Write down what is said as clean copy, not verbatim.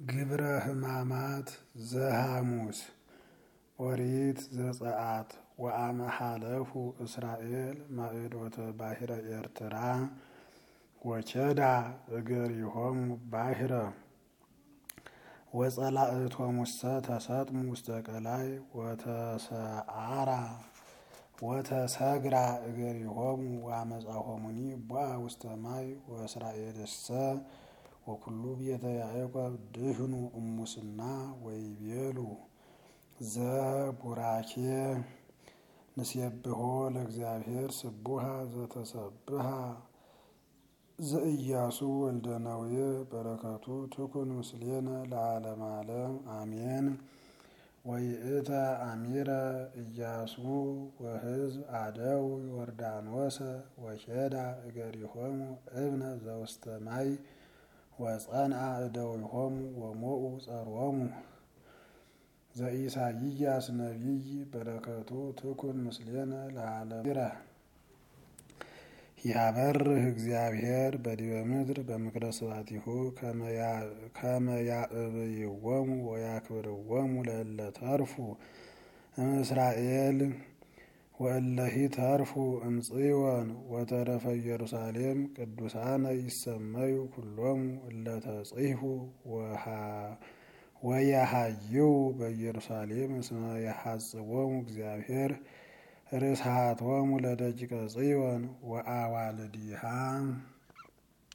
ግብረ ሕማማት ዘሐሙስ ኦሪት ዘጸአት ወአመ ሐለፉ እስራኤል ማእዶተ ባሕረ ኤርትራ ወቸዳ እገሪሆሙ ባሕረ ወጸላእቶሙሰ ተሰጥሙ ውስተ ቀላይ ወተሰግራ እገሪሆሙ ወአመፃሆሙኒ ቦአ ውስተ ማይ ወእስራኤልሰ ወኩሉ ቤተ ያዕቆብ ድህኑ እሙስና ወይቤሉ ዘቡራኬ ንሴብሖ ለእግዚአብሔር ስቡሃ ዘተሰብሃ ዘኢያሱ ወልደ ነዌ በረከቱ ትኩን ምስሌነ ለዓለመ ዓለም አሜን። ወይእተ አሚረ ኢያሱ ወሕዝብ አደው ዮርዳኖሰ ወኬዳ እገሪሆሙ እብነ ዘውስተ ማይ ወጸንዐ እደዊሆሙ ወሞኡ ጸርዎሙ ዘኢሳይያስ ነቢይ በረከቱ ትኩን ምስሌነ ለዓለመ ያበርህ እግዚአብሔር በዲበ ምድር በምክረ ስብሐቲሁ ከመ ያዕብይዎሙ ወያክብርዎሙ ለእለ ተርፉ እምእስራኤል ወእለሂ ተርፉ እምጽዮን ወተረፈ ኢየሩሳሌም ቅዱሳነ ይሰመዩ ኩሎሙ እለ ተጽሕፉ ወየሐይው በኢየሩሳሌም እስመ የሐጽቦሙ እግዚአብሔር ርስሐቶሙ ለደቂቀ ጽዮን ወአዋልዲሃ